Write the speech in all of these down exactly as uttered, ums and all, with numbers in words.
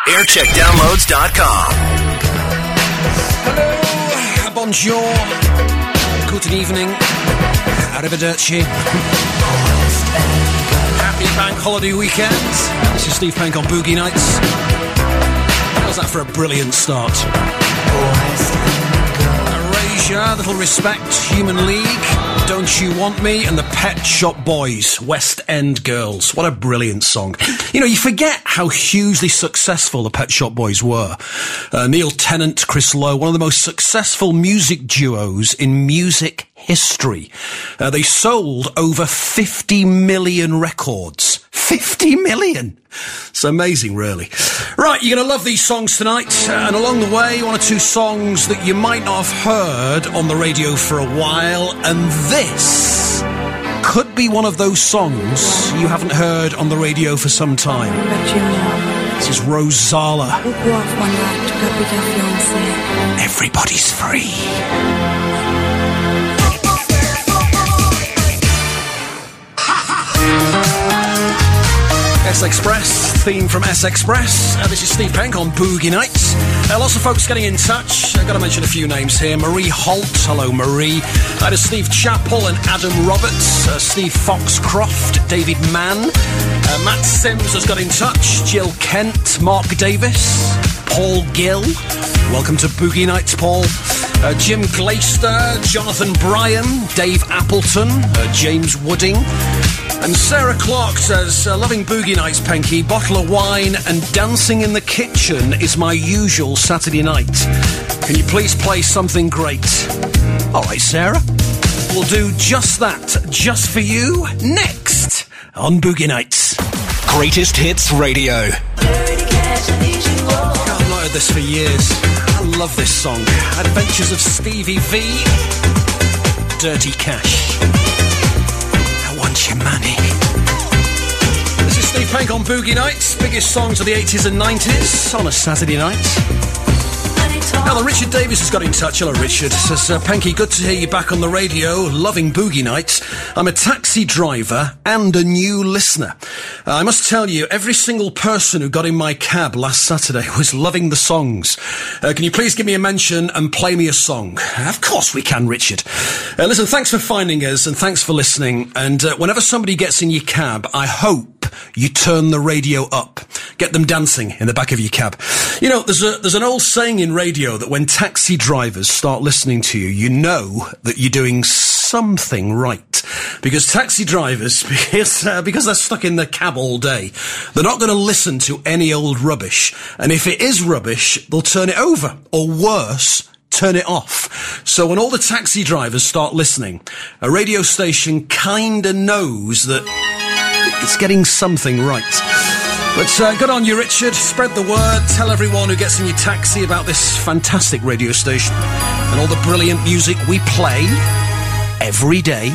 aircheck downloads dot com. Hello, bonjour, good evening, arrivederci. Happy bank holiday weekend. This is Steve Penk on Boogie Nights. How's that for a brilliant start? Erasure, Little Respect, Human League, Don't You Want Me, and the Pet Shop Boys, West End Girls. What a brilliant song. You know, you forget how hugely successful the Pet Shop Boys were. Uh, Neil Tennant, Chris Lowe, one of the most successful music duos in music history. Uh, they sold over fifty million records. fifty million! It's amazing, really. Right, you're going to love these songs tonight. Uh, and along the way, one or two songs that you might not have heard on the radio for a while. And this could be one of those songs you haven't heard on the radio for some time. This is Rosala. Everybody's Free. S-Express, theme from S-Express. Uh, this is Steve Penk on Boogie Nights. Uh, lots of folks getting in touch. I've got to mention a few names here. Marie Holt. Hello, Marie. Uh, to Steve Chappell and Adam Roberts. Uh, Steve Foxcroft. David Mann. Uh, Matt Sims has got in touch. Jill Kent. Mark Davis. Paul Gill. Welcome to Boogie Nights, Paul. Uh, Jim Glaister. Jonathan Bryan. Dave Appleton. Uh, James Wooding. And Sarah Clark says, uh, loving Boogie Nights, Penky. Bottle of wine and dancing in the kitchen is my usual Saturday night. Can you please play something great? All right, Sarah. We'll do just that, just for you, next on Boogie Nights. Greatest Hits Radio. God, I've not heard this for years. I love this song. Adventures of Stevie V. Dirty Cash. Your money. This is Steve Penk on Boogie Nights. Biggest songs of the eighties and nineties on a Saturday night. Now, Richard Davis has got in touch. Hello, Richard. Says, uh, Penky, good to hear you back on the radio. Loving Boogie Nights. I'm a taxi driver and a new listener. Uh, I must tell you, every single person who got in my cab last Saturday was loving the songs. Uh, can you please give me a mention and play me a song? Of course we can, Richard. Uh, listen, thanks for finding us and thanks for listening. And uh, whenever somebody gets in your cab, I hope you turn the radio up. Get them dancing in the back of your cab. You know, there's a there's an old saying in radio that when taxi drivers start listening to you, you know that you're doing something right. Because taxi drivers, because, uh, because they're stuck in the cab all day, they're not going to listen to any old rubbish. And if it is rubbish, they'll turn it over. Or worse, turn it off. So when all the taxi drivers start listening, a radio station kinda knows that it's getting something right. But uh, good on you, Richard. Spread the word. Tell everyone who gets in your taxi about this fantastic radio station and all the brilliant music we play every day.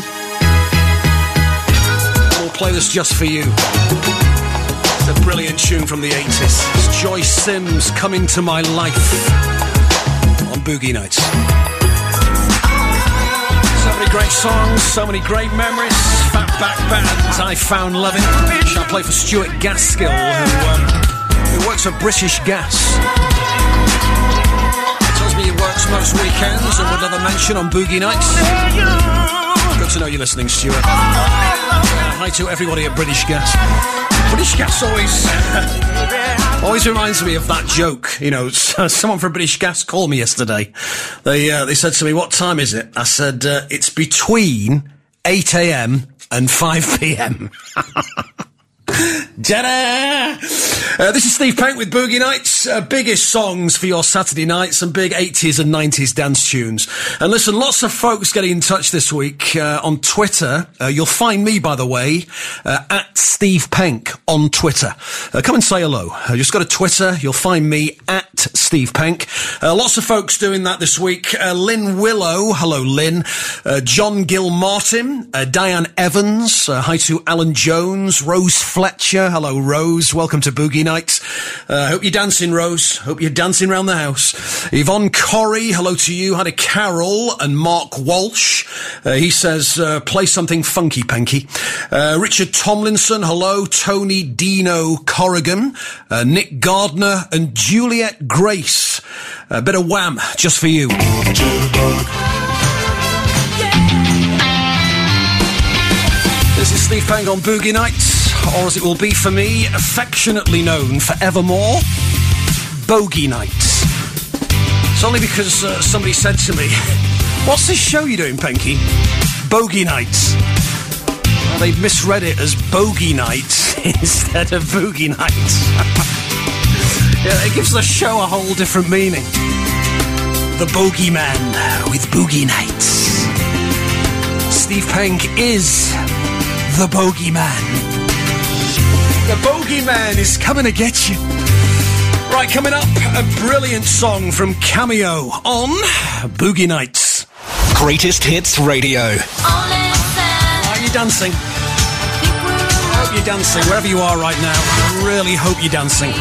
We'll play this just for you. It's a brilliant tune from the eighties. It's Joyce Sims, Come Into My Life on Boogie Nights. So many great songs, so many great memories. Fatback Band, I Found Loving. Shall I play for Stuart Gaskill, who, um, who works for British Gas. Tells me he works most weekends and would love a mention on Boogie Nights. Good to know you're listening, Stuart. Uh, hi to everybody at British Gas. British Gas always... Always reminds me of that joke. You know, someone from British Gas called me yesterday. They uh, they said to me, what time is it? I said, uh, it's between eight a.m. and five p.m. Ta-da! Uh, this is Steve Penk with Boogie Nights. Uh, biggest songs for your Saturday nights and big eighties and nineties dance tunes. And listen, lots of folks getting in touch this week uh, on Twitter. Uh, you'll find me, by the way, uh, at Steve Penk on Twitter. Uh, come and say hello. Uh, just go to Twitter. You'll find me at at Steve Penk. Uh, lots of folks doing that this week. Uh, Lynn Willow, hello Lynn. Uh, John Gill Martin, uh, Diane Evans, uh, hi to Alan Jones, Rose Fletcher, hello Rose, welcome to Boogie Nights. Uh, hope you're dancing, Rose. Hope you're dancing around the house. Yvonne Corrie, hello to you. Hi to Carol and Mark Walsh. Uh, he says, uh, play something funky, Penky. Uh, Richard Tomlinson, hello. Tony Dino Corrigan, uh, Nick Gardner and Juliet Grace. A bit of Wham, just for you. This is Steve Penk on Boogie Nights, or as it will be for me, affectionately known forevermore, Bogey Nights. It's only because uh, somebody said to me, what's this show you're doing, Penky? Bogey Nights. Well, they misread it as Bogey Nights instead of Boogie Nights. Yeah, it gives the show a whole different meaning. The Bogeyman with Boogie Nights. Steve Penk is the Bogeyman. The Bogeyman is coming to get you. Right, coming up, a brilliant song from Cameo on Boogie Nights. Greatest Hits Radio. Are you dancing? I hope you're dancing, wherever you are right now. I really hope you're dancing.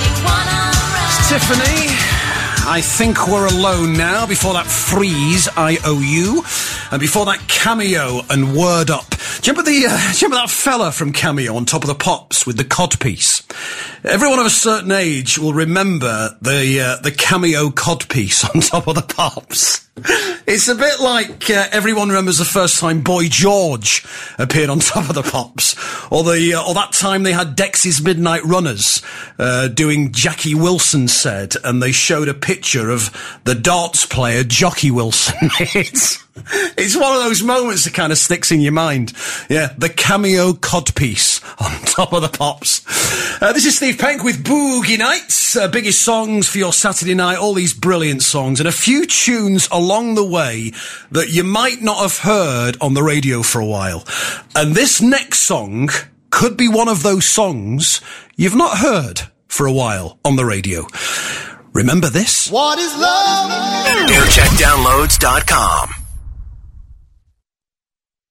It's Tiffany. I think we're alone now. Before that, Freeze, I O U. And before that, Cameo and Word Up. Do you remember, the, uh, do you remember that fella from Cameo on Top of the Pops with the codpiece? Everyone of a certain age will remember the uh, the Cameo codpiece on Top of the Pops. It's a bit like uh, everyone remembers the first time Boy George appeared on Top of the Pops, or the uh, or that time they had Dexys Midnight Runners uh, doing Jackie Wilson Said, and they showed a picture of the darts player Jockey Wilson. it's it's one of those moments that kind of sticks in your mind. Yeah, the Cameo codpiece on Top of the Pops. Uh, this is Steve Penk with Boogie Nights, uh, biggest songs for your Saturday night, all these brilliant songs, and a few tunes along the way that you might not have heard on the radio for a while. And this next song could be one of those songs you've not heard for a while on the radio. Remember this? What is love? aircheck downloads dot com.